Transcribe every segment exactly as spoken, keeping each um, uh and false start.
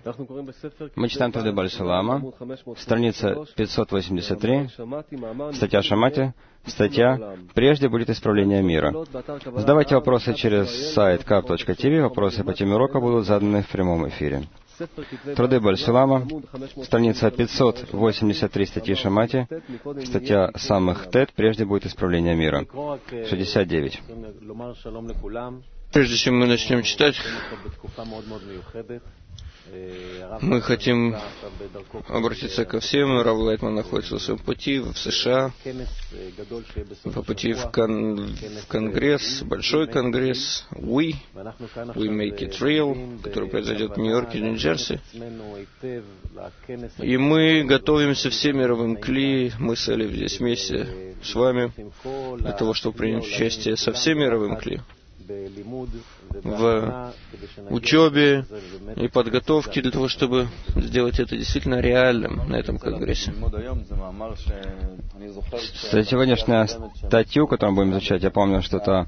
Мы читаем Труды Баль Сулама, страница пятьсот восемьдесят три, статья Шамати, статья «Прежде будет исправление мира». Задавайте вопросы через сайт кап точка ти ви, вопросы по теме урока будут заданы в прямом эфире. Труды Баль Сулама, страница пятьсот восемьдесят три статьи Шамати, статья самых Тет «Прежде будет исправление мира», шестьдесят девять. Прежде чем мы начнем читать, мы хотим обратиться ко всем. Рав Лайтман находится на своем пути в США, по пути в, кон... в Конгресс, большой Конгресс We, We Make It Real, который произойдет в Нью-Йорке и Нью-Джерси. И мы готовимся всем мировым кли, мы с Элиф здесь вместе с вами, для того, чтобы принять участие со всем мировым кли в учебе и подготовке для того, чтобы сделать это действительно реальным на этом конгрессе. Сегодняшнюю статью, которую мы будем изучать, я помню, что это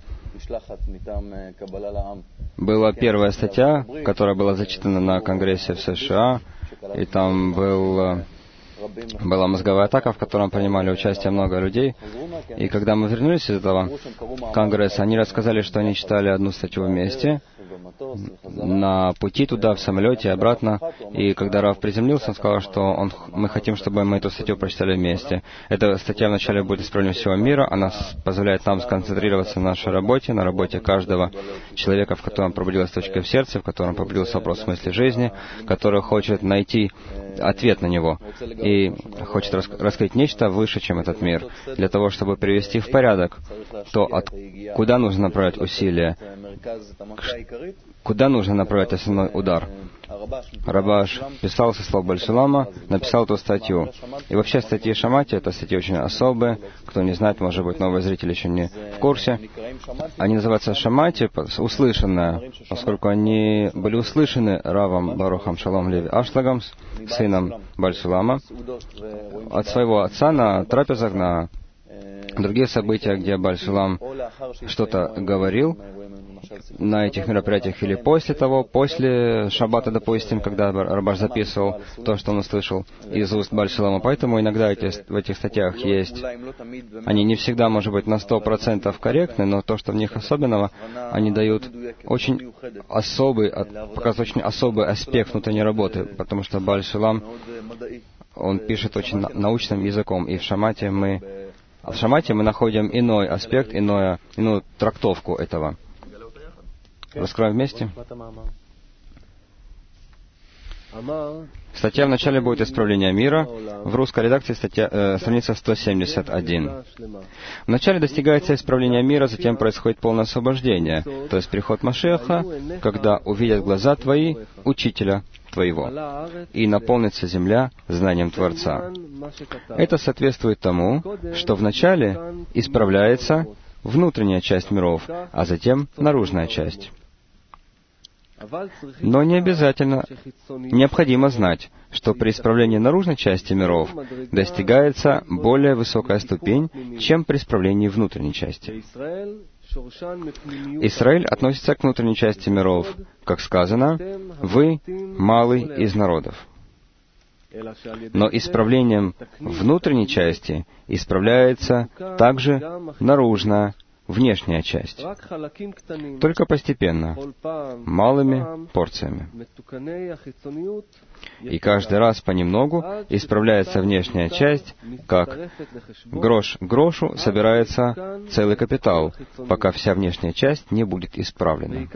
была первая статья, которая была зачитана на конгрессе в США, и там был... была мозговая атака, в которой принимали участие много людей. И когда мы вернулись из этого конгресса, они рассказали, что они читали одну статью вместе на пути туда, в самолете и обратно. И когда Рав приземлился, он сказал, что он, мы хотим, чтобы мы эту статью прочитали вместе. Эта статья вначале будет исправлением всего мира. Она позволяет нам сконцентрироваться на нашей работе, на работе каждого человека, в котором пробудилась точка в сердце, в котором пробудился вопрос смысла жизни, который хочет найти ответ на него и хочет раскрыть нечто выше, чем этот мир, для того, чтобы привести в порядок то, от куда нужно направлять усилия, куда нужно направлять основной удар. Рабаш писал со слов Баль Сулама, написал эту статью. И вообще статьи Шамати — это статьи очень особые. Кто не знает, может быть, новые зрители еще не в курсе. Они называются Шамати, услышанное, поскольку они были услышаны Равом Барухом Шалом Леви Ашлагом, сыном Баль Сулама, от своего отца на трапезах, на другие события, где Баль Сулам что-то говорил, на этих мероприятиях или после того, после Шаббата, допустим, когда Рабаш записывал то, что он услышал из уст Баль Сулама. Поэтому иногда эти, в этих статьях есть, они не всегда, может быть, на сто процентов корректны, но то, что в них особенного, они дают очень особый, показывают очень особый аспект внутренней работы, потому что Баль Сулам, он пишет очень научным языком, и в Шамате мы, в Шамате мы находим иной аспект, иную, иную трактовку этого. Раскроем вместе. Статья вначале будет «Исправление мира». В русской редакции статья, э, страница сто семьдесят один. Вначале достигается исправление мира, затем происходит полное освобождение, то есть приход Машиаха, когда увидят глаза твои учителя твоего, и наполнится земля знанием Творца. Это соответствует тому, что вначале исправляется внутренняя часть миров, а затем наружная часть. Но не обязательно, необходимо знать, что при исправлении наружной части миров достигается более высокая ступень, чем при исправлении внутренней части. Израиль относится к внутренней части миров, как сказано, «Вы малый из народов». Но исправлением внутренней части исправляется также наружная, внешняя часть, только постепенно, малыми порциями. И каждый раз понемногу исправляется внешняя часть, как грош к грошу собирается целый капитал, пока вся внешняя часть не будет исправлена.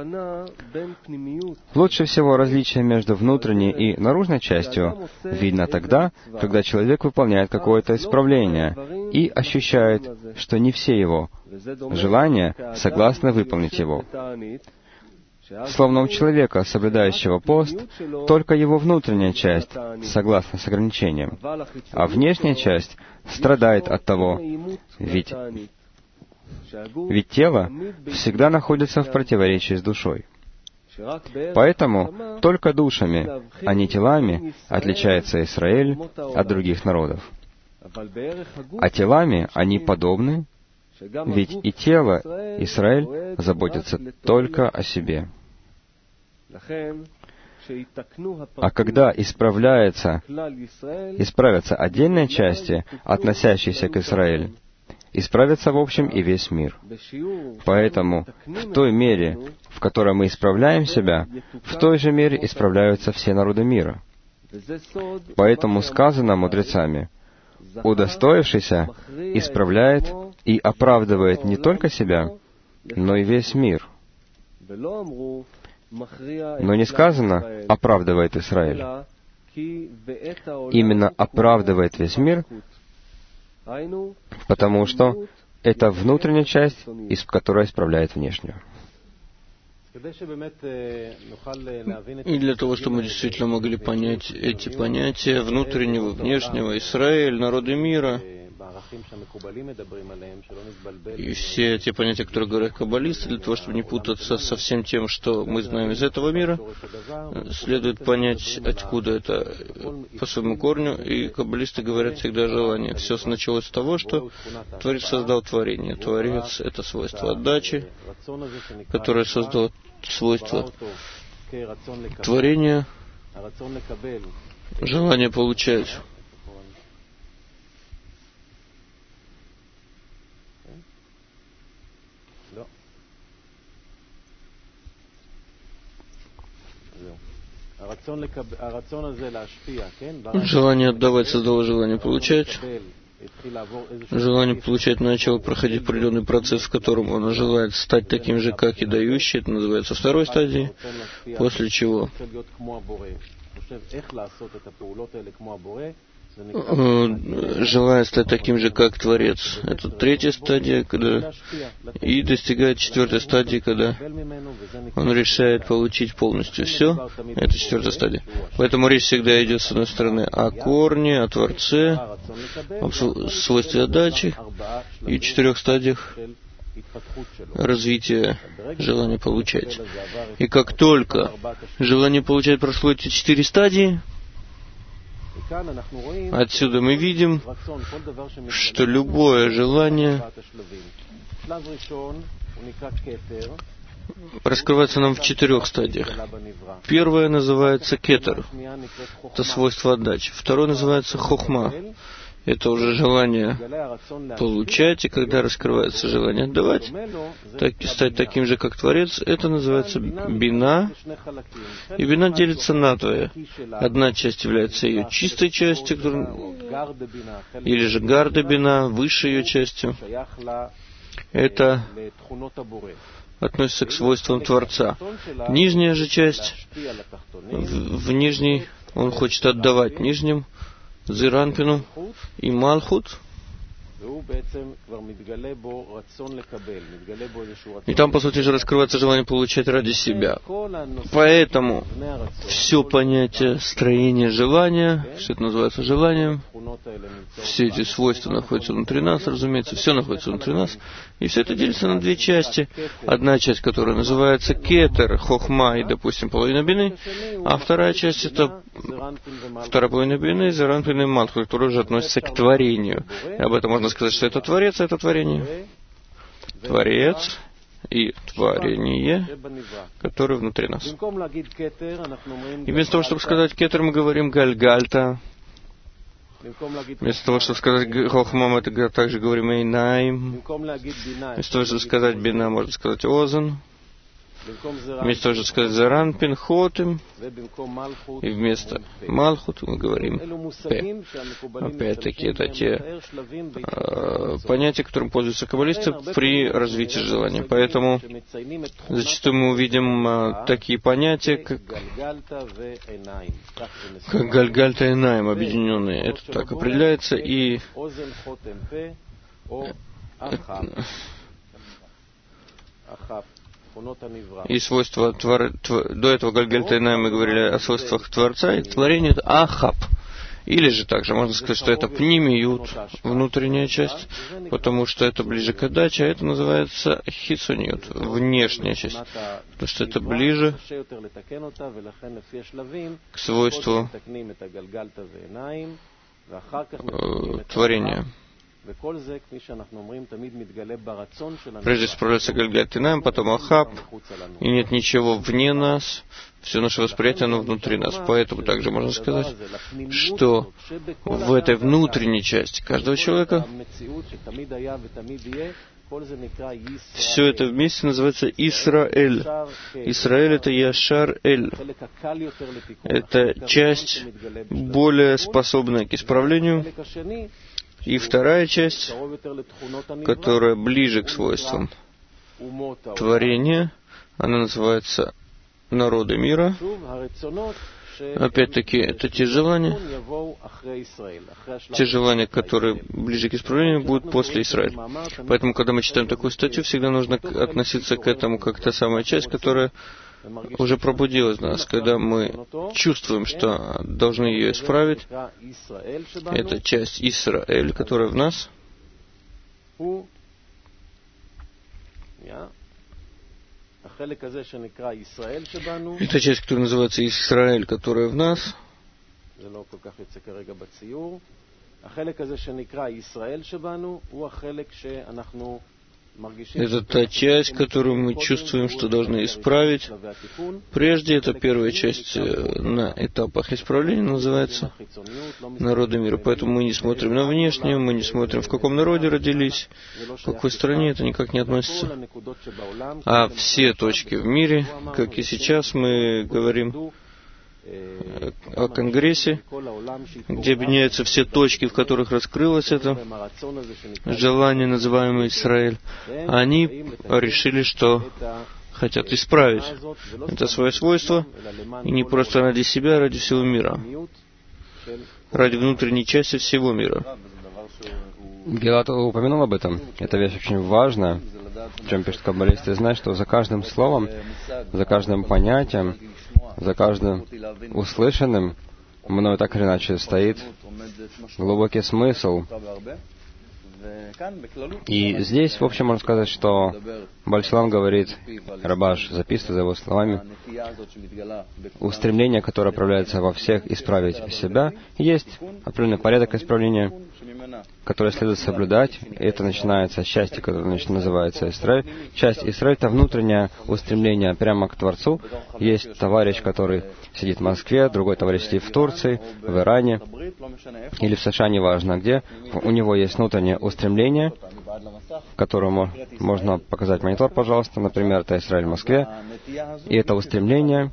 Лучше всего различие между внутренней и наружной частью видно тогда, когда человек выполняет какое-то исправление и ощущает, что не все его желания согласны выполнить его. Словно у человека, соблюдающего пост, только его внутренняя часть согласна с ограничением, а внешняя часть страдает от того, ведь, ведь тело всегда находится в противоречии с душой. Поэтому только душами, а не телами, отличается Израиль от других народов. А телами они подобны, ведь и тело Израиль заботится только о себе. А когда исправляется, исправятся отдельные части, относящиеся к Израилю, исправится в общем и весь мир. Поэтому в той мере, в которой мы исправляем себя, в той же мере исправляются все народы мира. Поэтому сказано мудрецами: удостоившийся исправляет и оправдывает не только себя, но и весь мир. Но не сказано «оправдывает Израиль». Именно оправдывает весь мир, потому что это внутренняя часть, из которой исправляет внешнюю. И для того, чтобы мы действительно могли понять эти понятия внутреннего, внешнего, Израиль, народы мира, и все те понятия, которые говорят каббалисты, для того, чтобы не путаться со всем тем, что мы знаем из этого мира, следует понять, откуда это по своему корню, и каббалисты говорят всегда желание. Все началось с того, что Творец создал творение. Творец — это свойство отдачи, которое создало свойство творения, желание получать. Желание отдавать создало желание получать. Желание получать начало проходить определенный процесс, в котором оно желает стать таким же, как и дающий. Это называется второй стадией. После чего желая стать таким же, как Творец. Это третья стадия, когда и достигает четвертой стадии, когда он решает получить полностью все. Это четвертая стадия. Поэтому речь всегда идет, с одной стороны, о корне, о Творце, о свойстве отдачи и четырех стадиях развития желания получать. И как только желание получать прошло эти четыре стадии, отсюда мы видим, что любое желание раскрывается нам в четырех стадиях. Первое называется кетер, это свойство отдачи. Второе называется хохма, это уже желание получать, и когда раскрывается желание отдавать, так, стать таким же, как Творец, это называется бина. И бина делится надвое. Одна часть является ее чистой частью, или же гарда бина, высшей ее частью. Это относится к свойствам Творца. Нижняя же часть, в, в нижней он хочет отдавать нижним, Зиранпину и Малхут. И там, по сути же, раскрывается желание получать ради себя. Поэтому все понятие строения желания, все это называется желанием, все эти свойства находятся внутри нас, разумеется, все находится внутри нас, и все это делится на две части. Одна часть, которая называется кетер, хохма и, допустим, половина бины, а вторая часть — это вторая половина бины, зиранпин и малхут, которая уже относится к творению. И об этом можно сказать, что это Творец, это творение. Творец и творение, которое внутри нас. И вместо того, чтобы сказать кетер, мы говорим гальгальта. Вместо того, чтобы сказать хохма, мы также говорим эйнаим. Вместо того, чтобы сказать бина, можно сказать озен. Вместо того, чтобы сказать заранпин, хотим, и вместо малхут мы говорим пе. Опять-таки, это те э, понятия, которым пользуются каббалисты при развитии желания. Поэтому зачастую мы увидим э, такие понятия, как, как гальгальта и найм, объединенные. Это так определяется, и И свойства твор... Тв... До этого Гальгальтайна мы говорили о свойствах Творца, и творение — это ахаб. Или же также можно сказать, что это пнимиют, внутренняя часть, потому что это ближе к отдаче, а это называется хицуниют, внешняя часть, потому что это ближе к свойству э, творения. Прежде справляется Гильгат Инаим, потом Ахаб, и нет ничего вне нас, все наше восприятие, оно внутри нас. Поэтому также можно сказать, что в этой внутренней части каждого человека все это вместе называется Исраэль. Исраэль — это Яшар-Эль. Это часть более способная к исправлению. И вторая часть, которая ближе к свойствам творения, она называется народы мира. Опять-таки, это те желания, те желания, которые ближе к исправлению, будут после Израиля. Поэтому, когда мы читаем такую статью, всегда нужно относиться к этому как та самая часть, которая уже пробудилась в нас, когда мы чувствуем, что должны ее исправить. Это часть Исраэль, которая в нас. Это часть, которая называется Исраэль, которая в нас. Это та часть, которую мы чувствуем, что должны исправить. Прежде это первая часть на этапах исправления называется народы мира. Поэтому мы не смотрим на внешнее, мы не смотрим, в каком народе родились, в какой стране, это никак не относится. А все точки в мире, как и сейчас мы говорим о Конгрессе, где объединяются все точки, в которых раскрылось это желание, называемое Израиль, они решили, что хотят исправить это свое свойство, и не просто ради себя, а ради всего мира, ради внутренней части всего мира. Гилат упомянул об этом. Эта вещь очень важная, в чем пишут каббалисты, знать, что за каждым словом, за каждым понятием, за каждым услышанным мною так или иначе стоит глубокий смысл. И здесь, в общем, можно сказать, что Баль-Шалам говорит, Рабаш записывает за его словами, устремление, которое проявляется во всех, исправить себя, есть определенный порядок исправления, который следует соблюдать. И это начинается с части, которая значит, называется Исраэль. Часть Исраэль — это внутреннее устремление прямо к Творцу. Есть товарищ, который сидит в Москве, другой товарищ сидит в Турции, в Иране или в США, неважно где. У него есть внутреннее устремление, которому можно показать монитор, пожалуйста. Например, это Израиль в Москве. И это устремление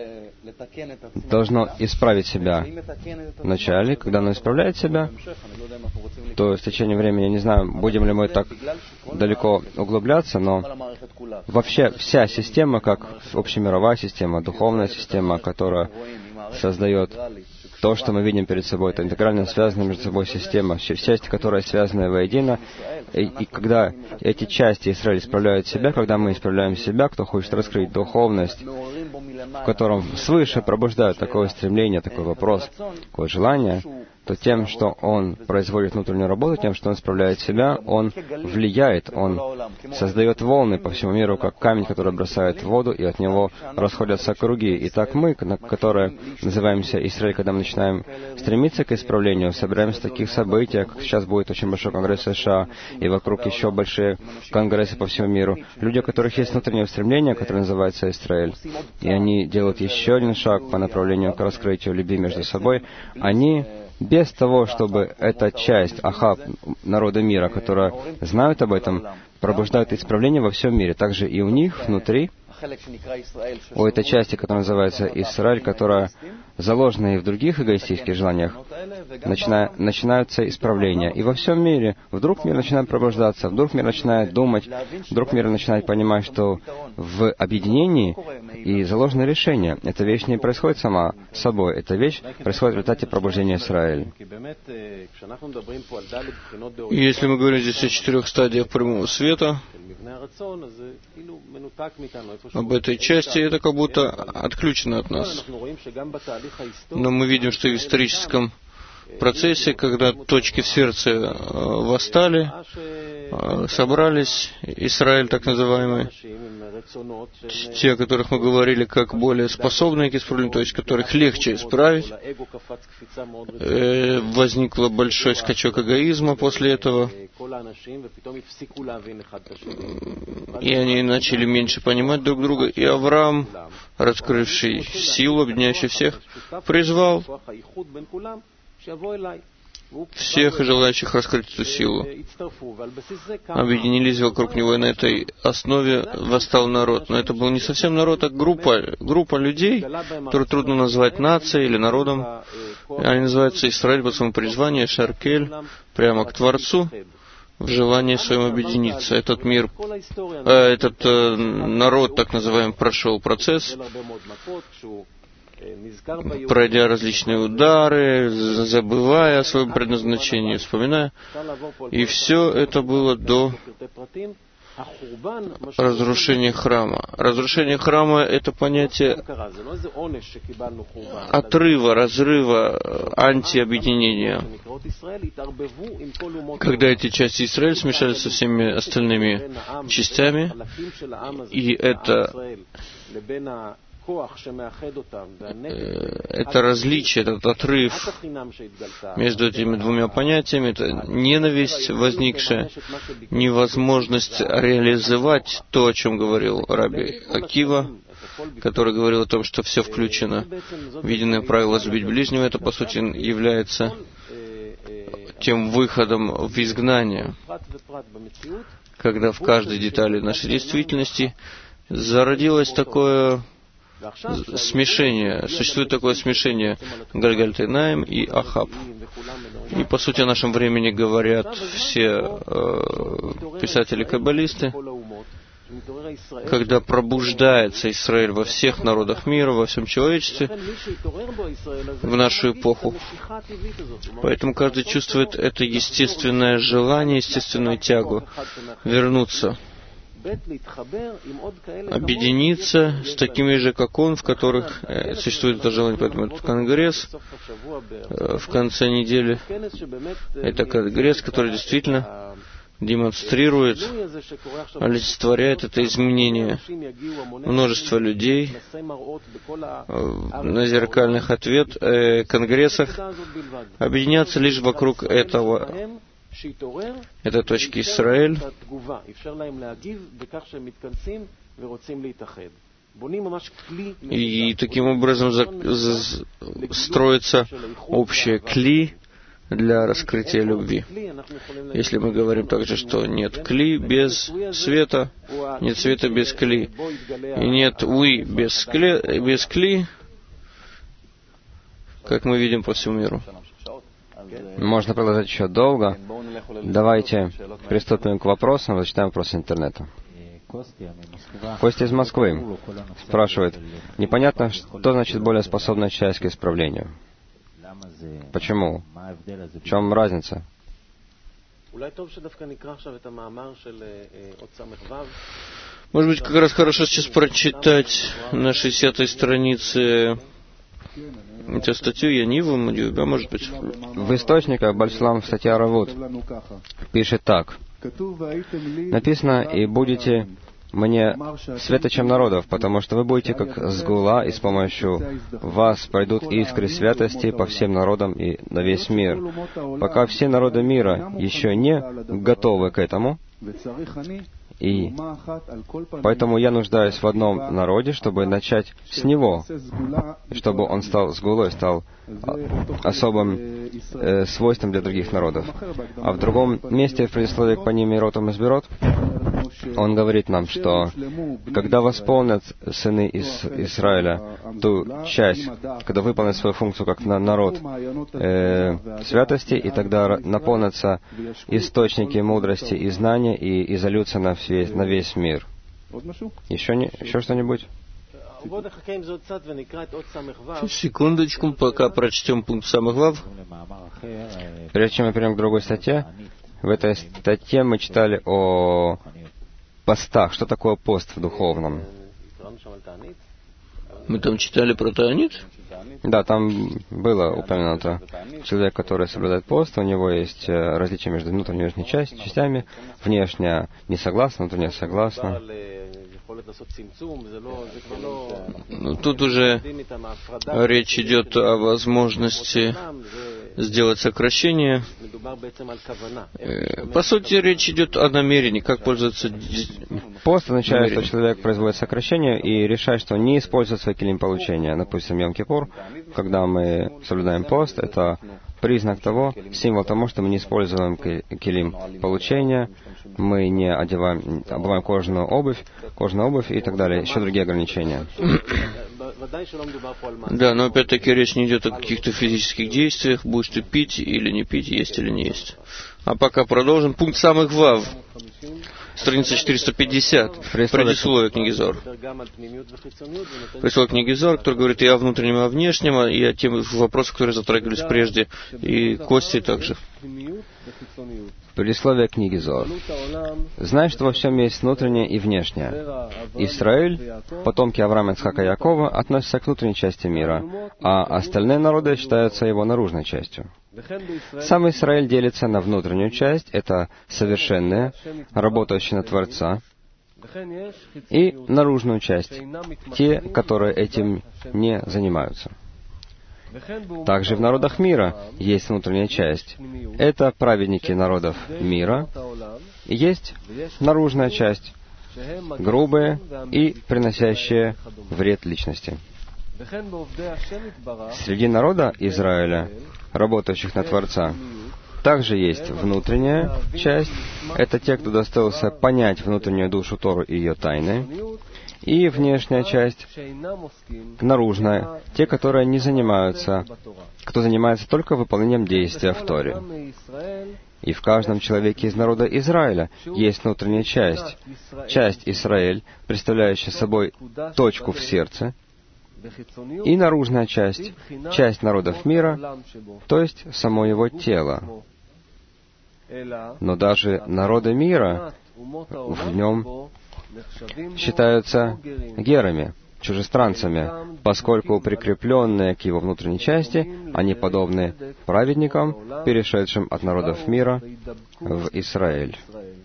должно исправить себя вначале. Когда оно исправляет себя, то в течение времени, я не знаю, будем ли мы так далеко углубляться, но вообще вся система, как общемировая система, духовная система, которая создает то, что мы видим перед собой, это интегрально связанная между собой система, части, которые связаны воедино. И, и когда эти части Израиля исправляют себя, когда мы исправляем себя, кто хочет раскрыть духовность, в котором свыше пробуждают такое стремление, такой вопрос, такое желание, то тем, что он производит внутреннюю работу, тем, что он исправляет себя, он влияет, он создает волны по всему миру, как камень, который бросает в воду, и от него расходятся круги. И так мы, которые называемся Израиль, когда мы начинаем стремиться к исправлению, собираемся в таких событиях, как сейчас будет очень большой конгресс США, и вокруг еще большие конгрессы по всему миру. Люди, у которых есть внутреннее устремление, которое называется Израиль, и они делают еще один шаг по направлению к раскрытию любви между собой, они без того, чтобы эта часть Ахаб, народа мира, которая знают об этом, пробуждают исправление во всем мире. Также и у них внутри, у этой части, которая называется Исраиль, которая заложена и в других эгоистических желаниях, начина, начинаются исправления. И во всем мире вдруг мир начинает пробуждаться, вдруг мир начинает думать, вдруг мир начинает понимать, что в объединении и заложено решение. Эта вещь не происходит сама собой, эта вещь происходит в результате пробуждения Израиля. Если мы говорим здесь о четырех стадиях прямого света, об этой части, это как будто отключено от нас. Но мы видим, что в историческом процессе, когда точки в сердце восстали, собрались, Израиль так называемый, те, о которых мы говорили, как более способные к исправлению, то есть которых легче исправить. Э, возникло большой скачок эгоизма после этого, и они начали меньше понимать друг друга, и Авраам, раскрывший силу, объединяющий всех, призвал всех желающих раскрыть эту силу. Объединились вокруг него, и на этой основе восстал народ. Но это был не совсем народ, а группа, группа людей, которую трудно назвать нацией или народом. Они называются Израиль по своему призванию, Шаркель, прямо к Творцу, в желании своем объединиться. Этот мир, э, этот э, народ, так называемый, прошел процесс, пройдя различные удары, забывая о своем предназначении, вспоминая. И все это было до разрушения храма. Разрушение храма — это понятие отрыва, разрыва, антиобъединения. Когда эти части Израиля смешались со всеми остальными частями, и это это различие, этот отрыв между этими двумя понятиями, это ненависть возникшая, невозможность реализовать то, о чем говорил Раби Акива, который говорил о том, что все включено. Виденное правило «возлюбить ближнего» — это, по сути, является тем выходом в изгнание, когда в каждой детали нашей действительности зародилось такое смешение, существует такое смешение Гальгальтейнаим и Ахаб. И, по сути, о нашем времени говорят все э, писатели-каббалисты, когда пробуждается Израиль во всех народах мира, во всем человечестве, в нашу эпоху. Поэтому каждый чувствует это естественное желание, естественную тягу вернуться, объединиться с такими же, как он, в которых э, существует это желание. Поэтому этот конгресс э, в конце недели, это конгресс, который действительно демонстрирует, олицетворяет это изменение. Множество людей э, на зеркальных ответ, э, конгрессах объединятся лишь вокруг этого. Это точки Израиль. И таким образом за, за, строится общее кли для раскрытия любви. Если мы говорим также, что нет кли без света, нет света без кли, и нет уи без кли, без кли, как мы видим по всему миру. Можно продолжать еще долго. Давайте приступим к вопросам. Зачитаем вопросы интернета. Костя из Москвы спрашивает: непонятно, что значит более способная часть к исправлению. Почему? В чем разница? Может быть, как раз хорошо сейчас прочитать на шестидесятой странице эту статью Яниву, Мадьюба, может быть. В источниках Бальшлам в статье Равут пишет так. Написано: «И будете мне светочем народов, потому что вы будете как сгула, и с помощью вас пройдут искры святости по всем народам и на весь мир. Пока все народы мира еще не готовы к этому, и поэтому я нуждаюсь в одном народе, чтобы начать с него, чтобы он стал сгулой, стал особым э, свойством для других народов». А в другом месте, в предисловии к Паним Ротам из Берот, он говорит нам, что когда восполнят сыны из Израиля ту часть, когда выполнят свою функцию как на народ э, святости, и тогда наполнятся источники мудрости и знания, и изольются на весь, на весь мир. Еще, не, еще что-нибудь? Секундочку, пока прочтем пункт самых глав. Прежде чем мы перейдем к другой статье, в этой статье мы читали о постах. Что такое пост в духовном? Мы там читали про Таанит? Да, там было упомянуто. Человек, который соблюдает пост, у него есть различия между внутренней и внешней часть, частями. Внешняя не согласна, внутренняя согласна. Ну, тут уже речь идет о возможности сделать сокращение. По сути, речь идет о намерении, как пользоваться... Пост означает, что человек производит сокращение и решает, что не использует свой килим получения. Допустим, Йом-Кипур, когда мы соблюдаем пост, это признак того, символ того, что мы не используем килим получения, мы не одеваем, обуваем кожаную обувь, кожаную обувь и так далее, еще другие ограничения. Да, но опять-таки речь не идет о каких-то физических действиях, будешь ты пить или не пить, есть или не есть. А пока продолжим. Пункт самых вав. Страница четыреста пятьдесят. Предисловие книги Зор. Предисловие книги Зор, который говорит и о внутреннем, и о внешнем, и о тех вопросах, которые затрагивались прежде, и кости также. Предисловие книги Зор. Знай, что во всем есть внутреннее и внешнее. Израиль, потомки Авраама, Ицхака и Якова, относятся к внутренней части мира, а остальные народы считаются его наружной частью. Сам Израиль делится на внутреннюю часть, это совершенные, работающие на Творца, и наружную часть, те, которые этим не занимаются. Также в народах мира есть внутренняя часть. Это праведники народов мира. И есть наружная часть, грубые и приносящие вред личности. Среди народа Израиля, работающих на Творца, также есть внутренняя часть. Это те, кто удостоился понять внутреннюю душу Тору и ее тайны. И внешняя часть, наружная, те, которые не занимаются, кто занимается только выполнением действия в Торе. И в каждом человеке из народа Израиля есть внутренняя часть, часть Израиль, представляющая собой точку в сердце, и наружная часть, часть народов мира, то есть само его тело. Но даже народы мира в нем считаются герами, чужестранцами, поскольку прикрепленные к его внутренней части, они подобны праведникам, перешедшим от народов мира в Израиль.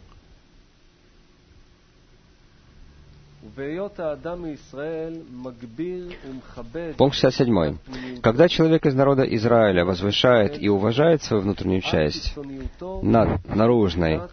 Пункт шестьдесят семь. Когда человек из народа Израиля возвышает и уважает свою внутреннюю часть над наружной,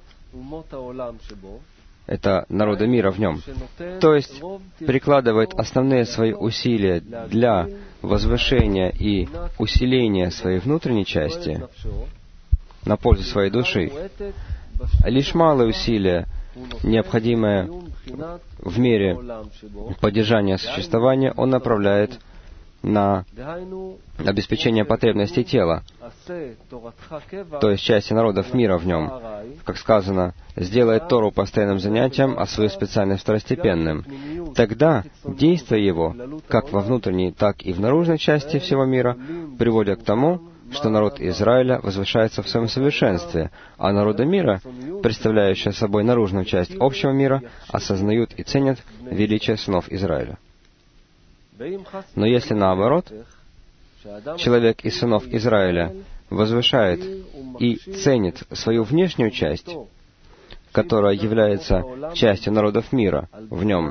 это народы мира в нем, то есть прикладывает основные свои усилия для возвышения и усиления своей внутренней части на пользу своей души, лишь малые усилия, необходимые в мере поддержания существования, он направляет на обеспечение потребностей тела, то есть части народов мира в нем. Как сказано, сделает Тору постоянным занятием, а свою специальность второстепенным. Тогда действия его, как во внутренней, так и в наружной части всего мира, приводят к тому, что народ Израиля возвышается в своем совершенстве, а народы мира, представляющие собой наружную часть общего мира, осознают и ценят величие сынов Израиля. Но если наоборот, человек из сынов Израиля возвышает и ценит свою внешнюю часть, которая является частью народов мира в нем,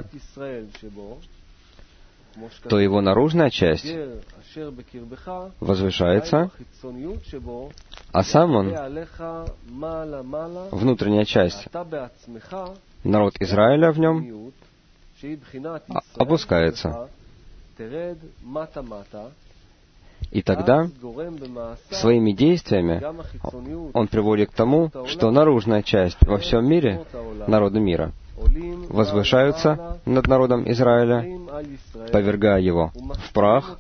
то его наружная часть возвышается, а сам он, внутренняя часть, народ Израиля в нем, опускается. И тогда своими действиями он приводит к тому, что наружная часть во всем мире, народы мира, возвышаются над народом Израиля, повергая его в прах,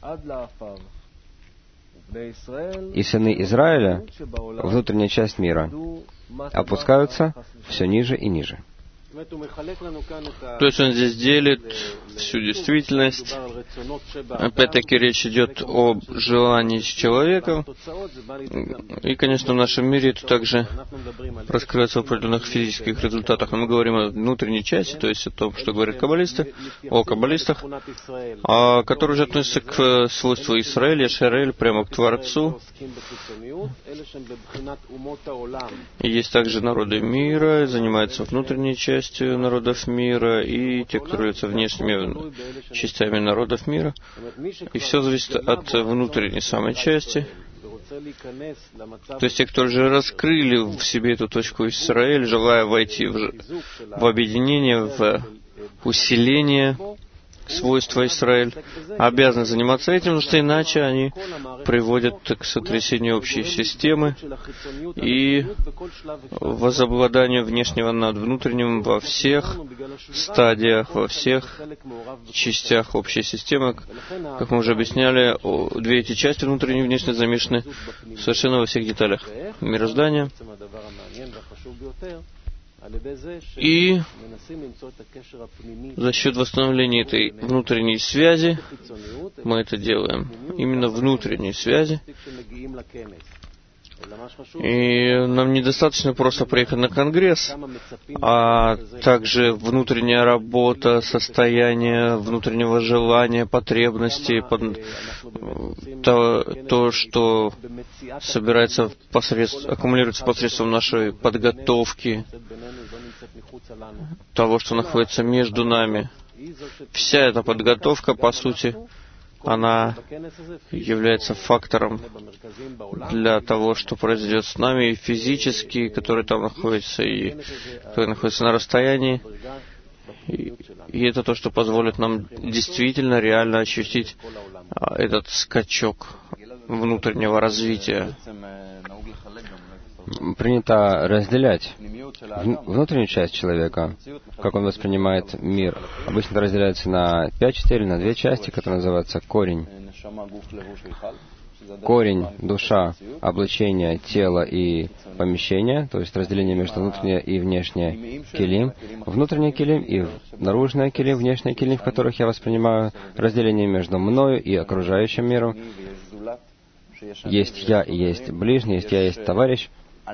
и сыны Израиля, внутренняя часть мира, опускаются все ниже и ниже. То есть он здесь делит всю действительность. Опять-таки речь идет об желании человека. И, конечно, в нашем мире это также раскрывается в определенных физических результатах. Но мы говорим о внутренней части, то есть о том, что говорят каббалисты, о каббалистах, а, которые уже относятся к свойству Исраэля, Шерель, прямо к Творцу. И есть также народы мира, занимаются внутренней частью народов мира, и те, которые являются внешними частями народов мира. И все зависит от внутренней самой части. То есть те, кто уже раскрыли в себе эту точку Исраэль, желая войти в, в объединение, в усиление свойства Исраэль, обязаны заниматься этим, потому что иначе они приводят к сотрясению общей системы и возобладанию внешнего над внутренним во всех стадиях, во всех частях общей системы. Как мы уже объясняли, две эти части, внутренней и внешней, замешаны совершенно во всех деталях мироздания. И за счет восстановления этой внутренней связи мы это делаем. Именно внутренней связи. И нам недостаточно просто приехать на конгресс, а также внутренняя работа, состояние внутреннего желания, потребностей, под... то, то, что собирается посредством, аккумулируется посредством нашей подготовки, того, что находится между нами. Вся эта подготовка, по сути, она является фактором для того, что произойдет с нами, и физически, который там находится, и который находится на расстоянии. И, и это то, что позволит нам действительно, реально ощутить а, этот скачок внутреннего развития. Принято разделять внутреннюю часть человека, как он воспринимает мир. Обычно это разделяется на пять частей или на две части, которые называются корень. Корень, душа, облачение, тело и помещение, то есть разделение между внутреннее и внешнее килим. Внутренний килим и наружное килим, внешнее килим, в которых я воспринимаю разделение между мною и окружающим миром. Есть я и есть ближний, есть я и есть товарищ.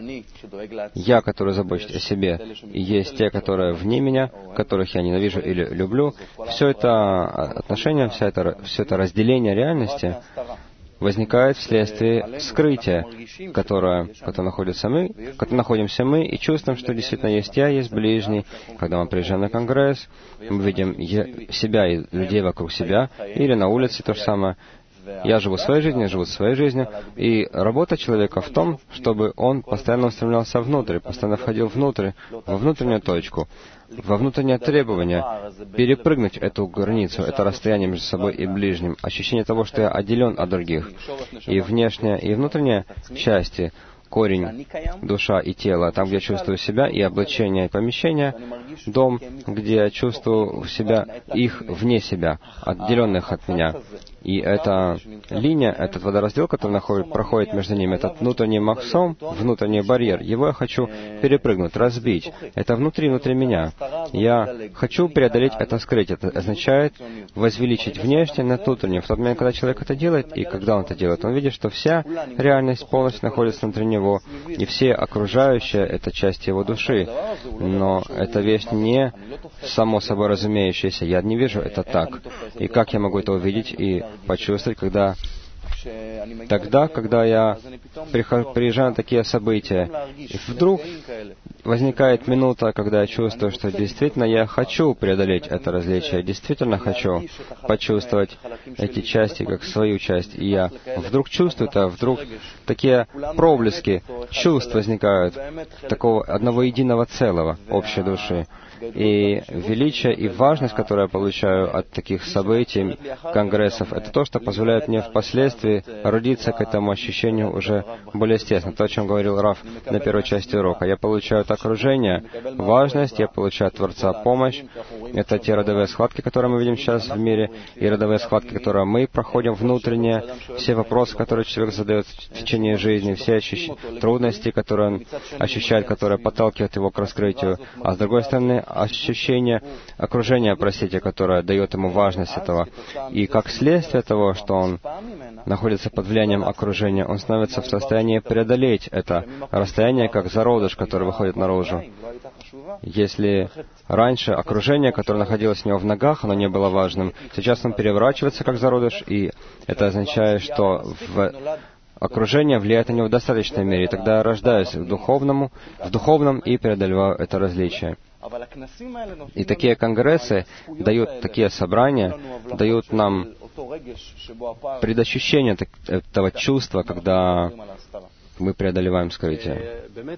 Я, который забочусь о себе, и есть те, которые вне меня, которых я ненавижу или люблю. Все это отношение, вся это, все это разделение реальности возникает вследствие скрытия, которое, которое находится мы, которое находимся мы, и чувствуем, что действительно есть я, есть ближний. Когда мы приезжаем на конгресс, мы видим себя и людей вокруг себя, или на улице то же самое. Я живу своей жизнью, я живу своей жизнью. И работа человека в том, чтобы он постоянно устремлялся внутрь, постоянно входил внутрь, во внутреннюю точку, во внутреннее требование, перепрыгнуть эту границу, это расстояние между собой и ближним, ощущение того, что я отделен от других. И внешняя, и внутренняя части, корень, душа и тело, там, где я чувствую себя, и облачение, и помещение, дом, где я чувствую себя, их вне себя, отделенных от меня. И эта линия, этот водораздел, который находит, проходит между ними, этот внутренний максом, внутренний барьер, его я хочу перепрыгнуть, разбить. Это внутри, внутри меня. Я хочу преодолеть это скрытие. Это означает возвеличить внешнее над внутренним. В тот момент, когда человек это делает, и когда он это делает, он видит, что вся реальность полностью находится внутри него, и все окружающие — это часть его души. Но эта вещь не само собой разумеющаяся. Я не вижу это так. И как я могу это увидеть и почувствовать, когда тогда, когда я прихожу, приезжаю на такие события, и вдруг возникает минута, когда я чувствую, что действительно я хочу преодолеть это различие, действительно хочу почувствовать эти части как свою часть, и я вдруг чувствую это, вдруг такие проблески чувств возникают, такого одного единого целого, общей души. И величие и важность, которую я получаю от таких событий, конгрессов, это то, что позволяет мне впоследствии родиться к этому ощущению уже более естественно. То, о чем говорил Раф на первой части урока. Я получаю это окружение, важность, я получаю от Творца помощь. Это те родовые схватки, которые мы видим сейчас в мире, и родовые схватки, которые мы проходим внутренне, все вопросы, которые человек задает в течение жизни, все ощущ... трудности, которые он ощущает, которые подталкивают его к раскрытию, а с другой стороны, ощущение окружения, простите, которое дает ему важность этого. И как следствие того, что он находится под влиянием окружения, он становится в состоянии преодолеть это расстояние, как зародыш, который выходит наружу. Если раньше окружение, которое находилось у него в ногах, оно не было важным, сейчас он переворачивается как зародыш, и это означает, что в окружение влияет на него в достаточной мере, и тогда я рождаюсь в духовном, в духовном и преодолеваю это различие. И такие конгрессы дают, такие собрания дают нам предощущение этого чувства, когда мы преодолеваем скрытие.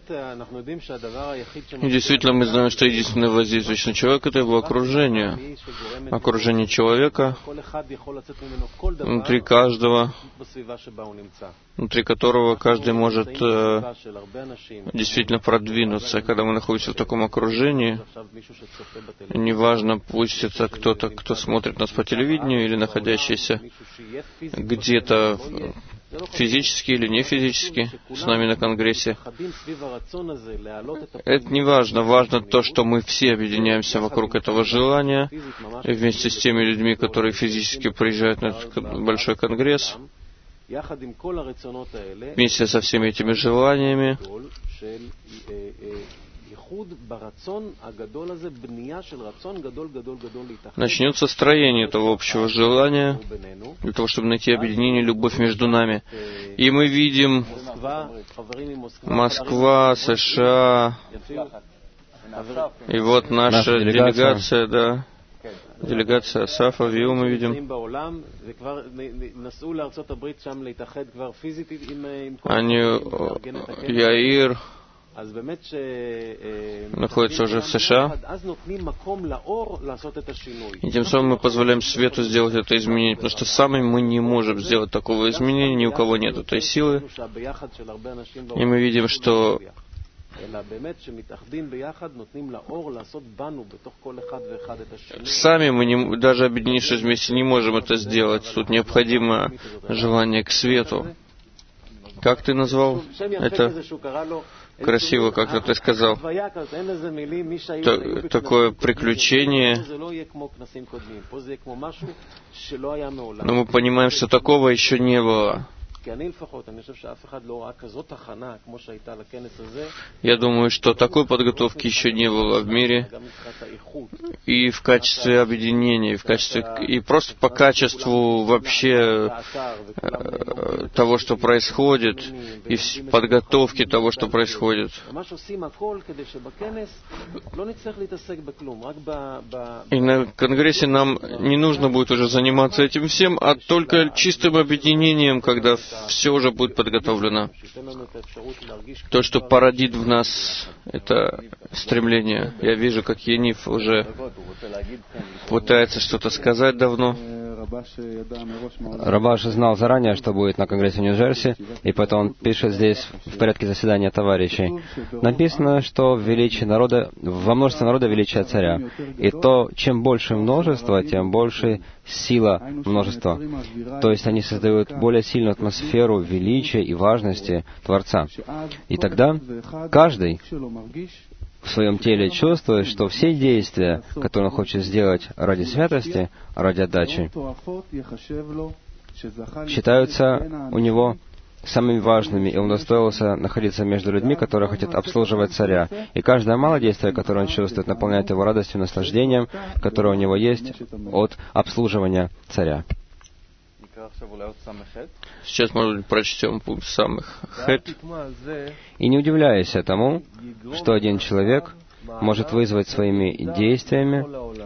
И действительно, мы знаем, что единственное воздействующее на человека — это его окружение. Окружение человека, внутри каждого, внутри которого каждый может э, действительно продвинуться. Когда мы находимся в таком окружении, неважно, пусть это кто-то, кто смотрит нас по телевидению, или находящийся где-то физически или не физически с нами на конгрессе. Это не важно. Важно то, что мы все объединяемся вокруг этого желания, и вместе с теми людьми, которые физически приезжают на этот большой конгресс, вместе со всеми этими желаниями, начнется строение этого общего желания для того, чтобы найти объединение, любовь между нами. И мы видим Москва, США, и вот наша, наша делегация, делегация, да, делегация Асафа, Виу мы видим. Они, Яир, находится уже в США. И тем самым мы позволяем свету сделать это изменение, потому что сами мы не можем сделать такого изменения, ни у кого нет этой силы. И мы видим, что сами мы, не, даже объединившись вместе, не можем это сделать. Тут необходимо желание к свету. Как ты назвал это? Красиво, как ты сказал. Т- такое приключение. Но мы понимаем, что такого еще не было. Я думаю, что такой подготовки еще не было в мире. И в качестве объединения, и в качестве, и просто по качеству вообще э, того, что происходит, и в подготовке того, что происходит. И на конгрессе нам не нужно будет уже заниматься этим всем, а только чистым объединением, когда все уже будет подготовлено. То, что породит в нас это стремление. Я вижу, как Яниф уже пытается что-то сказать давно. Рабаш знал заранее, что будет на конгрессе в Нью-Джерси, и поэтому он пишет здесь в порядке заседания товарищей. Написано, что в величии народа, во множестве народа величие царя. И то, чем больше множество, тем больше сила множества. То есть они создают более сильную атмосферу величия и важности Творца. И тогда каждый в своем теле чувствует, что все действия, которые он хочет сделать ради святости, ради отдачи, считаются у него самыми важными, и он удостоился находиться между людьми, которые хотят обслуживать царя. И каждое малое действие, которое он чувствует, наполняет его радостью, наслаждением, которое у него есть от обслуживания царя. Сейчас, может быть, прочтем пункт самых хэт. И не удивляйся тому, что один человек может вызвать своими действиями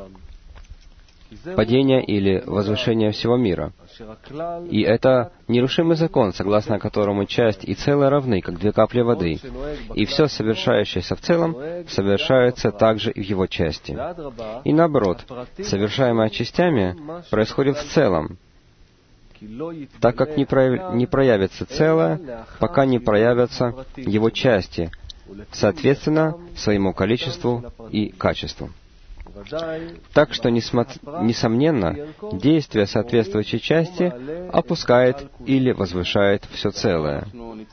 падение или возвышение всего мира. И это нерушимый закон, согласно которому часть и целое равны, как две капли воды. И все совершающееся в целом совершается также и в его части. И наоборот, совершаемое частями происходит в целом, так как не, прояв... не проявится целое, пока не проявятся его части, соответственно, своему количеству и качеству. Так что, несомненно, действие соответствующей части опускает или возвышает все целое.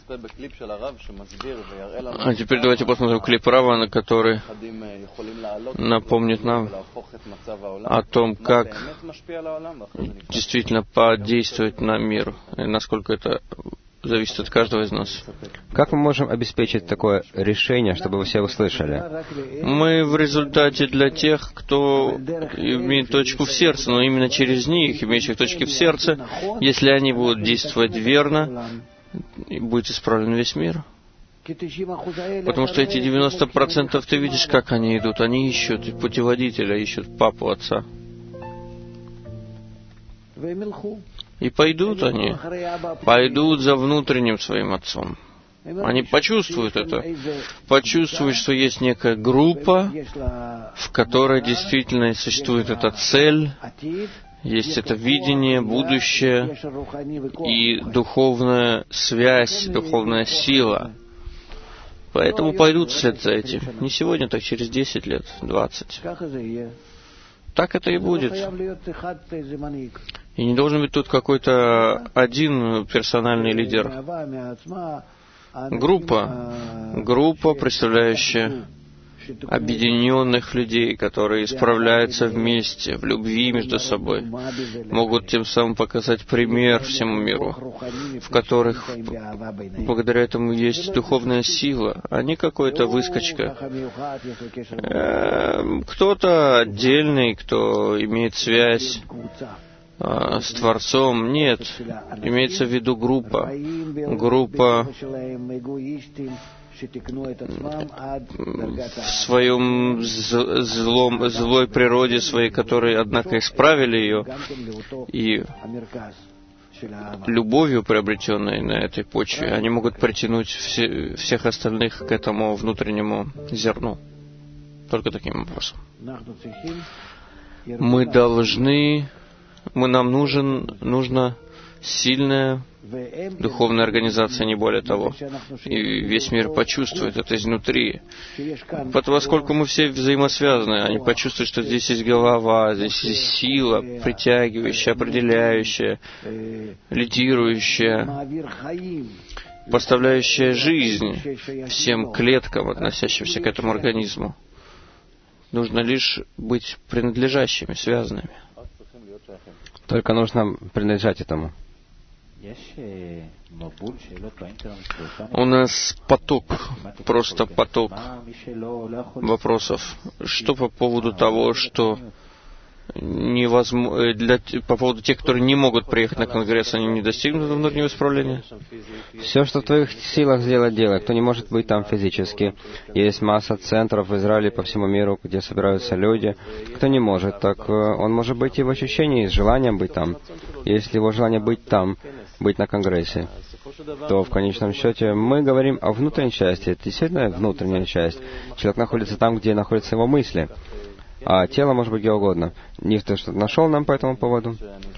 А теперь давайте посмотрим клип Рава, на который напомнит нам о том, как действительно подействовать на мир, и насколько это зависит от каждого из нас. Как мы можем обеспечить такое решение, чтобы вы все услышали? Мы в результате для тех, кто имеет точку в сердце, но именно через них, имеющих точки в сердце, если они будут действовать верно, будет исправлен весь мир. Потому что эти девяносто процентов, ты видишь, как они идут. Они ищут путеводителя, ищут папу, отца. И пойдут они, пойдут за внутренним своим отцом. Они почувствуют это, почувствуют, что есть некая группа, в которой действительно существует эта цель, есть это видение, будущее и духовная связь, духовная сила. Поэтому пойдут вслед за этим. Не сегодня, так через десять лет, двадцать. Так это и будет. И не должен быть тут какой-то один персональный лидер. Группа, группа, представляющая объединенных людей, которые исправляются вместе, в любви между собой, могут тем самым показать пример всему миру, в которых благодаря этому есть духовная сила, а не какой-то выскочка. Кто-то отдельный, кто имеет связь с Творцом. Нет, имеется в виду группа. Группа в своем злом, злой природе своей, которые, однако, исправили ее, и любовью, приобретенной на этой почве, они могут притянуть все, всех остальных к этому внутреннему зерну. Только таким образом. Мы должны, мы, нам нужен, нужно сильная духовная организация, не более того. И весь мир почувствует это изнутри. Поскольку мы все взаимосвязаны, они почувствуют, что здесь есть голова, здесь есть сила, притягивающая, определяющая, лидирующая, поставляющая жизнь всем клеткам, относящимся к этому организму. Нужно лишь быть принадлежащими, связанными. Только нужно принадлежать этому. У нас поток, просто поток вопросов. Что по поводу того, что невозможно, для, по поводу тех, которые не могут приехать на Конгресс, они не достигнут внутреннего исправления? Все, что в твоих силах сделать, делай. Кто не может быть там физически. Есть масса центров в Израиле, по всему миру, где собираются люди. Кто не может, так он может быть и в ощущении, с желанием быть там. Если его желание быть там, быть на Конгрессе, то в конечном счете мы говорим о внутренней части. Это действительно внутренняя часть. Человек находится там, где находятся его мысли. А тело может быть где угодно. Нифта что-то нашел нам по этому поводу.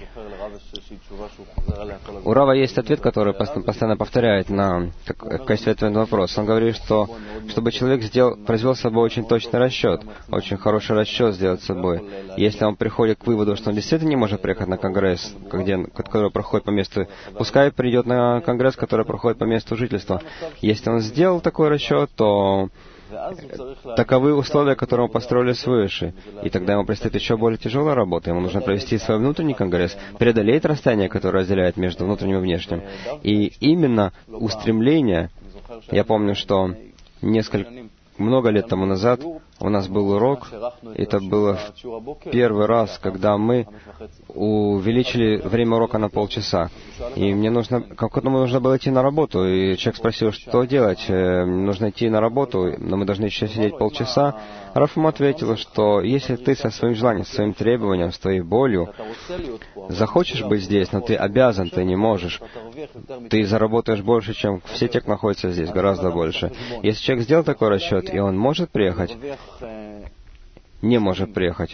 У Рава есть ответ, который постоянно повторяет на в качестве ответа на вопрос. Он говорит, что чтобы человек сделал, произвел с собой очень точный расчет, очень хороший расчет сделать с собой. Если он приходит к выводу, что он действительно не может приехать на Конгресс, где, который проходит по месту, пускай придет на Конгресс, который проходит по месту жительства. Если он сделал такой расчет, то таковы условия, которые мы построили свыше. И тогда ему предстоит еще более тяжелая работа. Ему нужно провести свой внутренний конгресс, преодолеть расстояние, которое разделяет между внутренним и внешним. И именно устремление, я помню, что несколько, много лет тому назад у нас был урок, это было первый раз, когда мы увеличили время урока на полчаса. И мне нужно, как-то нужно было идти на работу, и человек спросил, что делать, нужно идти на работу, но мы должны еще сидеть полчаса. Раф ему ответил, что если ты со своим желанием, со своим требованием, с твоей болью захочешь быть здесь, но ты обязан, ты не можешь, ты заработаешь больше, чем все те, кто находится здесь, гораздо больше. Если человек сделал такой расчет, и он может приехать, не может приехать.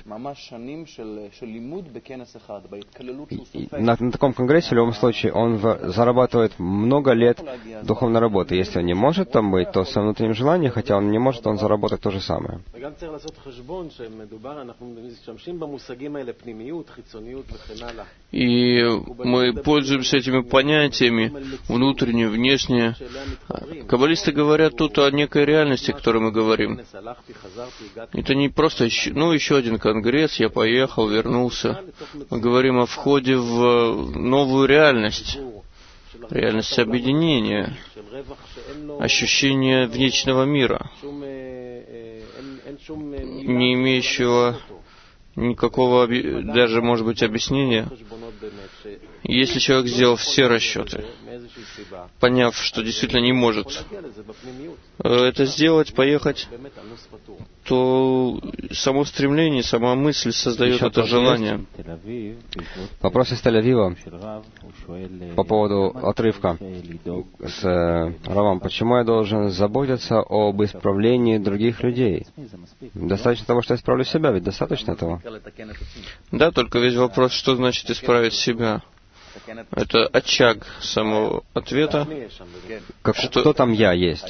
И на, на таком конгрессе, в любом случае, он в, зарабатывает много лет духовной работы. Если он не может там быть, то в своем внутреннем желании, хотя он не может, он заработает то же самое. И мы пользуемся этими понятиями внутреннее, внешнее. Каббалисты говорят тут о некой реальности, о которой мы говорим. Это не просто еще, ну, еще один конгресс, я поехал, вернулся. Мы говорим о входе в новую реальность. Реальность объединения, ощущение вечного мира, не имеющего никакого, даже, может быть, объяснения. Если человек сделал все расчеты, поняв, что действительно не может это сделать, поехать, то само стремление, сама мысль создает это желание. Вопрос из Тель-Авива по поводу отрывка с Равом. Почему я должен заботиться об исправлении других людей? Достаточно того, что я исправлю себя, ведь достаточно этого. Да, только весь вопрос, что значит исправить себя. Это очаг самого ответа. Как, что... Кто там я есть?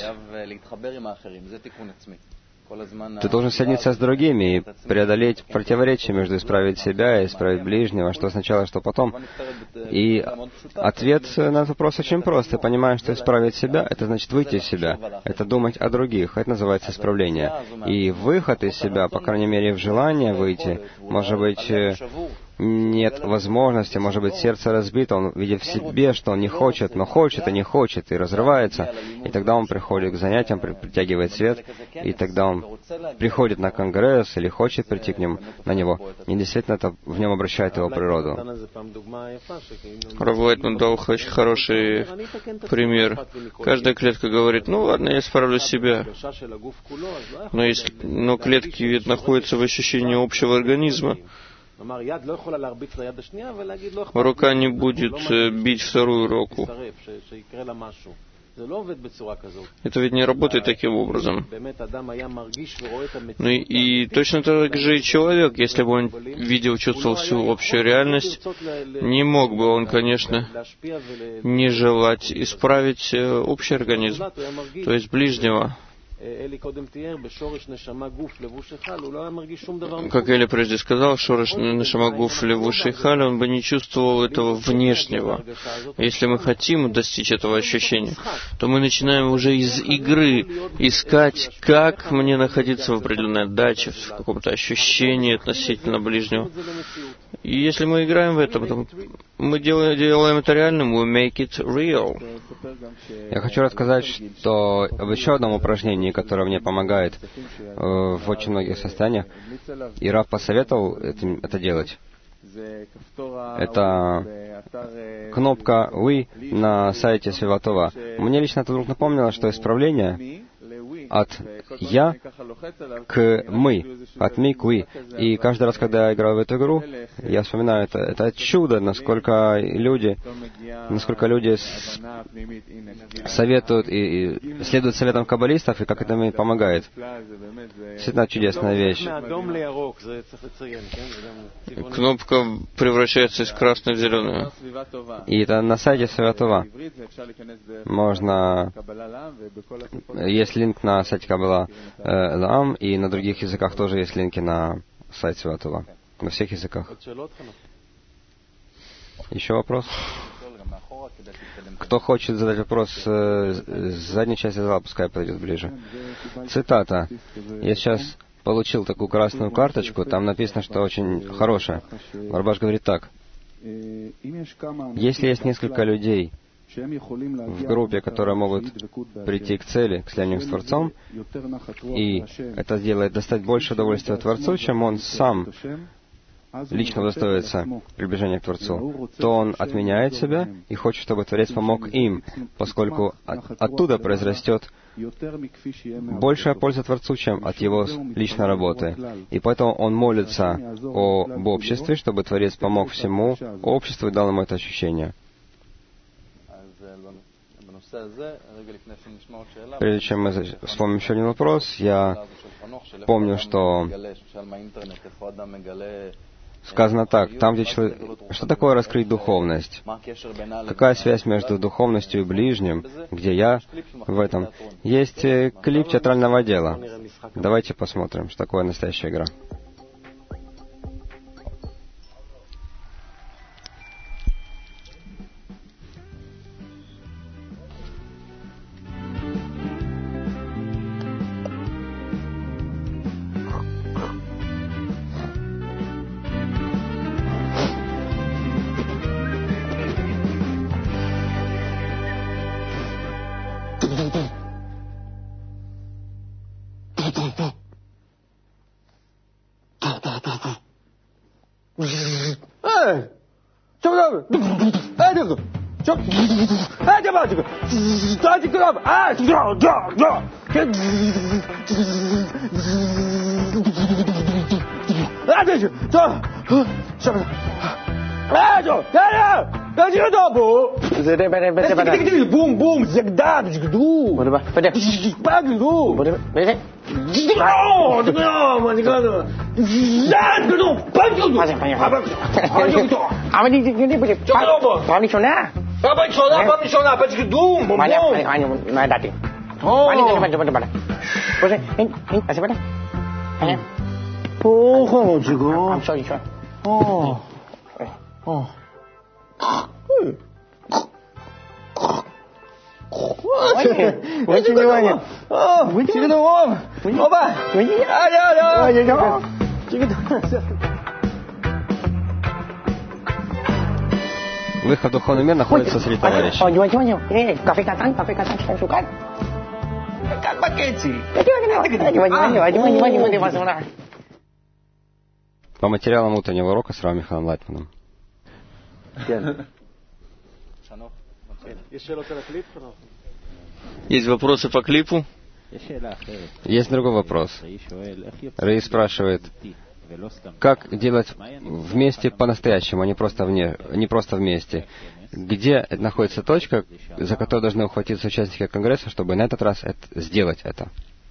Ты должен соединиться с другими и преодолеть противоречия между исправить себя и исправить ближнего, что сначала, что потом. И ответ на этот вопрос очень прост. Ты понимаешь, что исправить себя — это значит выйти из себя, это думать о других, это называется исправление. И выход из себя, по крайней мере, в желание выйти, может быть, нет возможности, может быть, сердце разбито, он видит в себе, что он не хочет, но хочет и не хочет, и разрывается. И тогда он приходит к занятиям, притягивает свет, и тогда он приходит на конгресс или хочет прийти к нему, на него. И действительно это в нем обращает его природу. Рав Лайтман дал очень хороший пример. Каждая клетка говорит: ну ладно, я исправлю себя. Но, если, но клетки ведь находятся в ощущении общего организма. Рука не будет бить вторую руку. Это ведь не работает таким образом. Ну и, и точно так же и человек, если бы он видел, чувствовал всю общую реальность, не мог бы он, конечно, не желать исправить общий организм, то есть ближнего. Как Эли прежде сказал, Шореш Нешама Гуф Левуши Хали, он бы не чувствовал этого внешнего. Если мы хотим достичь этого ощущения, то мы начинаем уже из игры искать, как мне находиться в определенной отдаче, в каком-то ощущении относительно ближнего. И если мы играем в это, потом мы делаем, делаем это реальным, we make it real. Я хочу рассказать, что об еще одном упражнении, которое мне помогает э, в очень многих состояниях, и Рав посоветовал этим, это делать. Это кнопка «We» на сайте Свиватова. Мне лично это вдруг напомнило, что исправление от «я» к «мы», от «ми» к «we». И каждый раз, когда я играю в эту игру, я вспоминаю это, это чудо, насколько люди, насколько люди с... советуют и, и следуют советам каббалистов, и как это мне помогает. Действительно чудесная вещь. Кнопка превращается из красной в зеленую. И это на сайте Свиватова. Можно... Есть линк на сайте Каббала Лаам, и на других языках тоже есть линки на сайт Свиватова. На всех языках. Еще вопрос? Кто хочет задать вопрос с задней части зала, пускай подойдет ближе. Цитата. Я сейчас получил такую красную карточку, там написано, что очень хорошая. Барбаш говорит так. Если есть несколько людей в группе, которые могут прийти к цели, к слиянию с Творцом, и это делает достать больше удовольствия Творцу, чем он сам лично удостоится приближения к Творцу, то он отменяет себя и хочет, чтобы Творец помог им, поскольку от, оттуда произрастет большая польза Творцу, чем от его личной работы. И поэтому он молится об обществе, чтобы Творец помог всему обществу и дал ему это ощущение. Прежде чем мы вспомним еще один вопрос, я помню, что сказано так, там, где человек... Что такое раскрыть духовность? Какая связь между духовностью и ближним, где я в этом? Есть клип театрального дела. Давайте посмотрим, что такое настоящая игра. Бум-бум, всегда жду. Погду. Выйти внимание. Выйти внимание. Оба. Выход в духовный мир находится среди товарищей. По материалам утреннего урока с Равом Михаилом Лайтманом. Есть вопросы по клипу? Есть другой вопрос. Рэй спрашивает, как делать вместе по-настоящему, а не просто, вне, не просто вместе? Где находится точка, за которую должны ухватиться участники Конгресса, чтобы на этот раз это, сделать это?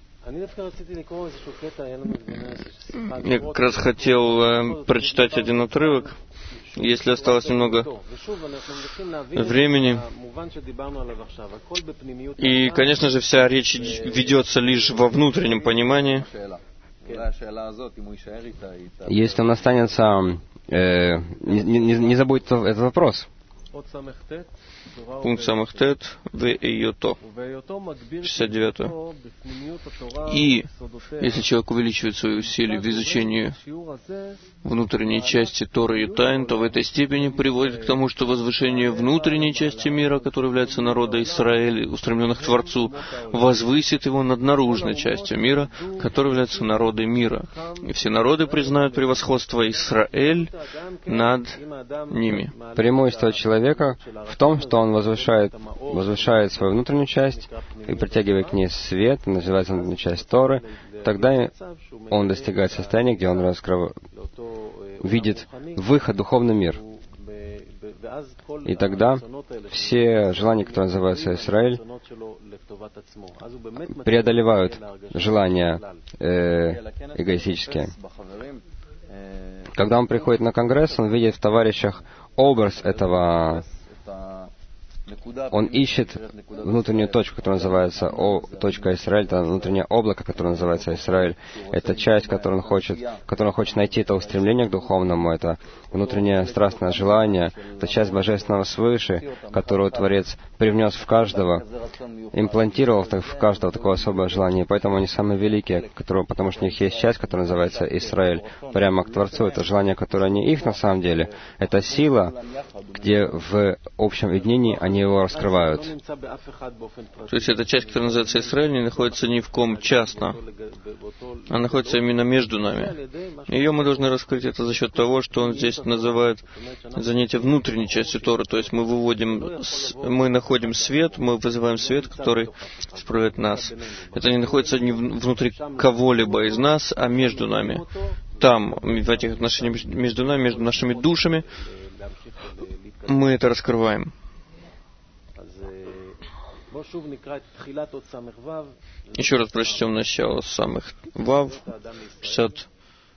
Я как раз хотел э, прочитать один отрывок, если осталось немного времени. И, конечно же, вся речь ведется лишь во внутреннем понимании. Если он останется, э, не, не, не забудь этот вопрос. Пункт самых тет, в Эйото, шестьдесят девятое. И если человек увеличивает свои усилия в изучении внутренней части Торы и тайн, то в этой степени приводит к тому, что возвышение внутренней части мира, которая является народа Израиля, устремленных к Творцу, возвысит его над наружной частью мира, которая является народом мира. И все народы признают превосходство Израиль над ними. Преимущество человека в том, что он возвышает, возвышает свою внутреннюю часть и притягивает к ней свет, называется внутренняя часть Торы, тогда он достигает состояния, где он раскрыв... видит выход в духовный мир. И тогда все желания, которые называются Израиль, преодолевают желания э, эгоистические. Когда он приходит на Конгресс, он видит в товарищах образ этого. Он ищет внутреннюю точку, которая называется О, точка Израиль, это внутреннее облако, которое называется Израиль. Это часть, которую он хочет, которую он хочет найти, это устремление к духовному, это внутреннее страстное желание, это часть божественного свыше, которую Творец привнес в каждого, имплантировал в каждого такое особое желание. И поэтому они самые великие, которые, потому что у них есть часть, которая называется Израиль, прямо к Творцу. Это желание, которое не их на самом деле. Это сила, где в общем видении они его раскрывают. То есть эта часть, которая называется Израиль, не находится ни в ком частно. Она находится именно между нами. Ее мы должны раскрыть это за счет того, что он здесь называет занятие внутренней частью Торы. То есть мы выводим, мы находим свет, мы вызываем свет, который исправляет нас. Это не находится не внутри кого-либо из нас, а между нами. Там, в этих отношениях между нами, между нашими душами, мы это раскрываем. Еще раз прочтем начало самых Вав, шестьдесят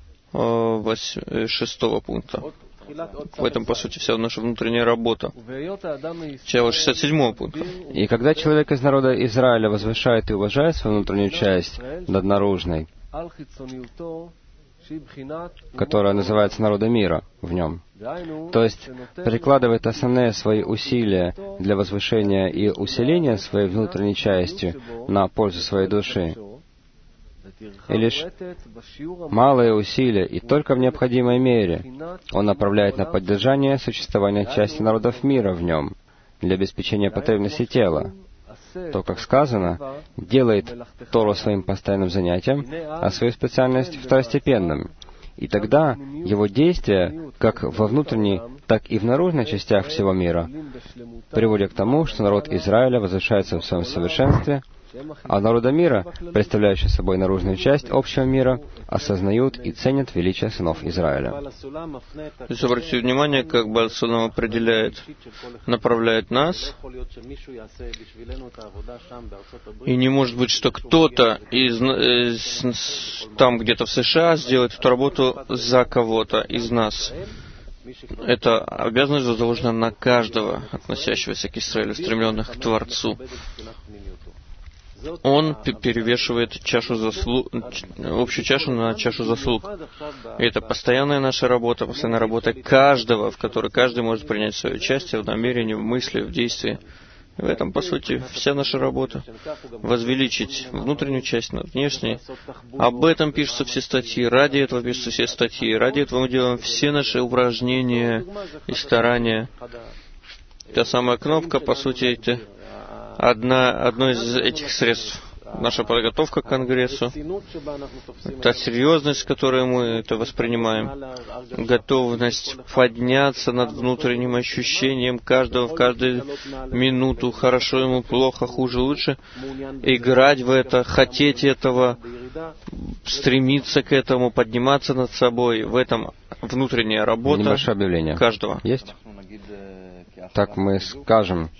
шестого пункта. В этом, по сути, вся наша внутренняя работа. Начало шестьдесят седьмого пункта. И когда человек из народа Израиля возвышает и уважает свою внутреннюю часть над наружной, которая называется народом мира в нем, то есть прикладывает основные свои усилия для возвышения и усиления своей внутренней части на пользу своей души, и лишь малые усилия и только в необходимой мере он направляет на поддержание существования части народов мира в нем для обеспечения потребностей тела, то, как сказано, делает Тору своим постоянным занятием, а свою специальность второстепенным. И тогда его действия, как во внутренней, так и в наружной частях всего мира, приводят к тому, что народ Израиля возвышается в своем совершенстве, а народа мира, представляющие собой наружную часть общего мира, осознают и ценят величие сынов Израиля. То есть обратите внимание, как Баал Сулам определяет, направляет нас, и не может быть, что кто-то из, из, там где-то в США сделает эту работу за кого-то из нас. Эта обязанность возложена на каждого, относящегося к Израилю, стремленных к Творцу. Он перевешивает чашу заслуг, общую чашу на чашу заслуг. И это постоянная наша работа, постоянная работа каждого, в которой каждый может принять свое участие в намерении, в мысли, в действии. В этом, по сути, вся наша работа. Возвеличить внутреннюю часть над внешней. Об этом пишутся все статьи, ради этого пишутся все статьи, ради этого мы делаем все наши упражнения и старания. Та самая кнопка, по сути, это Одна, одно из этих средств. Наша подготовка к Конгрессу, та серьезность, с которой мы это воспринимаем, готовность подняться над внутренним ощущением каждого в каждую минуту, хорошо ему, плохо, хуже, лучше, играть в это, хотеть этого, стремиться к этому, подниматься над собой. В этом внутренняя работа Небольшое объявление каждого. Есть? Так мы скажем,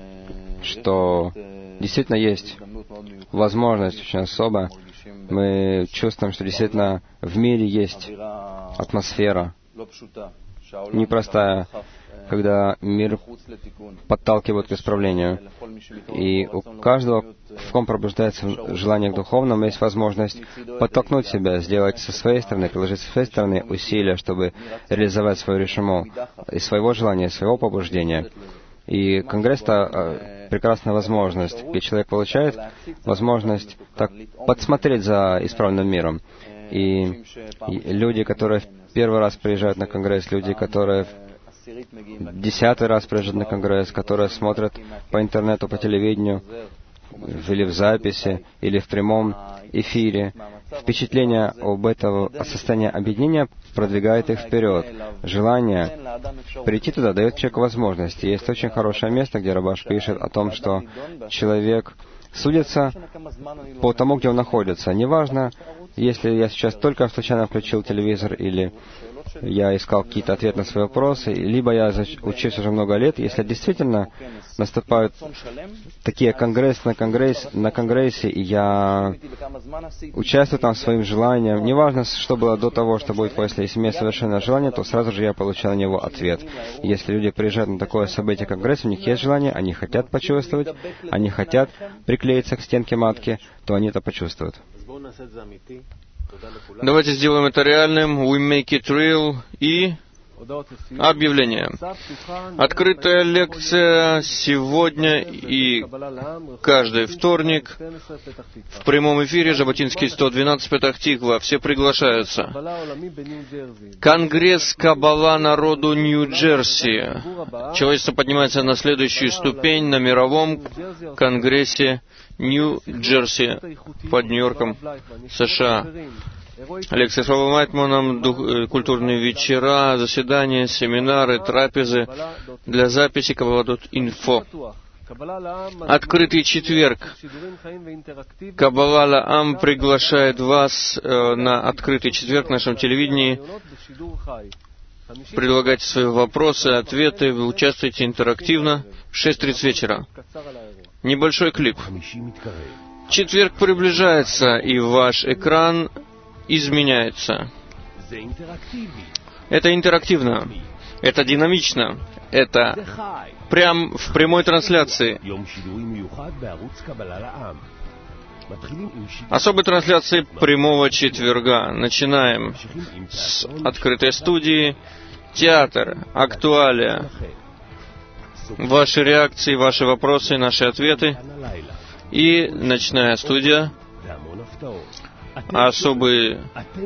что действительно есть возможность очень особая. Мы чувствуем, что действительно в мире есть атмосфера непростая, когда мир подталкивает к исправлению. И у каждого, в ком пробуждается желание к духовному, есть возможность подтолкнуть себя, сделать со своей стороны, приложить со своей стороны усилия, чтобы реализовать свое решимо и своего желания, и своего побуждения. И Конгресс — это прекрасная возможность, где человек получает возможность так подсмотреть за исправленным миром. И, и люди, которые в первый раз приезжают на Конгресс, люди, которые в десятый раз приезжают на Конгресс, которые смотрят по интернету, по телевидению, или в записи, или в прямом эфире, впечатление об этом, о состоянии объединения продвигает их вперед. Желание прийти туда дает человеку возможность. И есть очень хорошее место, где Рабаш пишет о том, что человек судится по тому, где он находится. Неважно, если я сейчас только случайно включил телевизор, или я искал какие-то ответы на свои вопросы, либо я учусь уже много лет, если действительно наступают такие конгрессы на, конгресс, на конгрессе, и я участвую там своим желанием, неважно, что было до того, что будет после, если у меня совершенное желание, то сразу же я получаю на него ответ. Если люди приезжают на такое событие конгресса, у них есть желание, они хотят почувствовать, они хотят приклеиться к стенке матки, то они это почувствуют. Давайте сделаем это реальным. We make it real. И объявление. Открытая лекция сегодня и каждый вторник в прямом эфире Жаботинский сто двенадцать, Петах-Тиква. Все приглашаются. Конгресс Каббала народу Нью-Джерси. Человечество поднимается на следующую ступень на мировом конгрессе Нью-Джерси под Нью-Йорком, США. Лекции с Равом Лайтманом, дух, культурные вечера, заседания, семинары, трапезы для записи каббала точка инфо. Открытый четверг. Каббала Лаам приглашает вас э, на открытый четверг в нашем телевидении предлагайте свои вопросы, ответы, вы участвуете интерактивно. В шесть тридцать вечера. Небольшой клип. Четверг приближается, и ваш экран изменяется. Это интерактивно. Это динамично. Это прям в прямой трансляции. Особой трансляции прямого четверга. Начинаем с открытой студии. Театр, актуалия. Ваши реакции, ваши вопросы, наши ответы. И ночная студия. Особые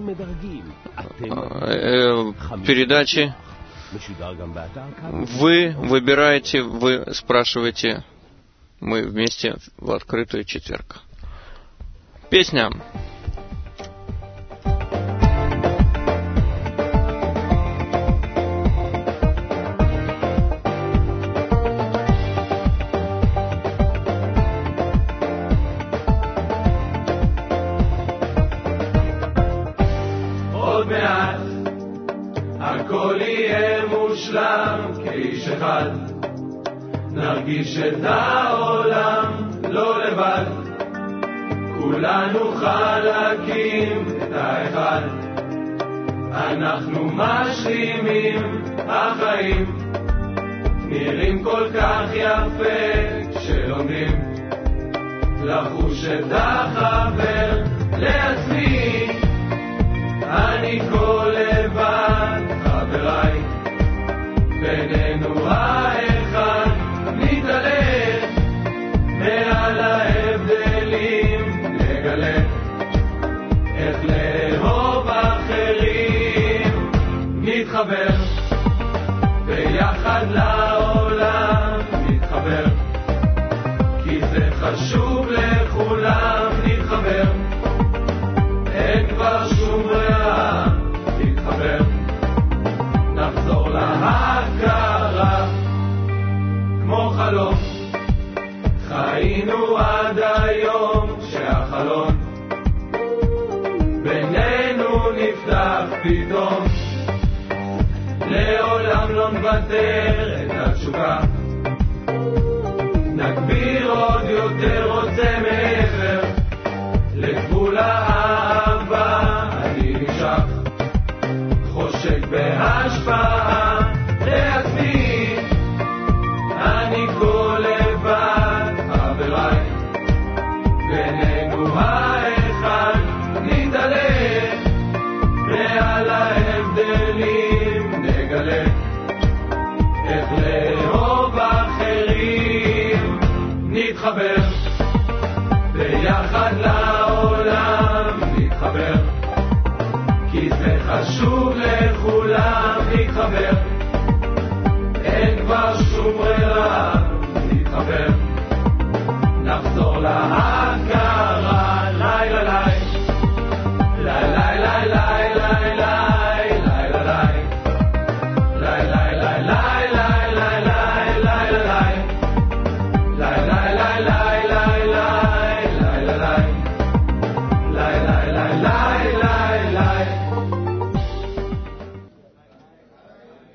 э, передачи. Вы выбираете, вы спрашиваете. Мы вместе в открытый четверг. Песня. עוד מעט הכל יהיה מושלם כאיש אחד נרגיש את העולם לא לבד כולנו חלקים את האחד אנחנו משלימים החיים נראים כל כך יפה כשלומדים לחוש את החבר לעצמי אני כל לבד חבריי בינינו האחד נתעלה מעל ההבדלים נגלה איך לאהוב אחרים נתחבר ביחד לעולם נתחבר כי זה חשוב לכולם נתחבר אין כבר שום ברירה נתחבר נחזור להכרה כמו חלום חיינו עד היום שהחלון בינינו נפתח פתאום לעולם לא נוותר את התשוקה נגביר עוד יותר רוצה מעבר לגבול האהבה אני נמשך חושק בהשפעה לעצמי אני כל לבד חבריי בינינו האחד נתעלה מעל ההבדלים נגלה איך לאהוב אחרים נתחבר ביחד לעולם נתחבר כי זה חשוב לכולם נתחבר אין כבר שום ברירה נתחבר נחזור לה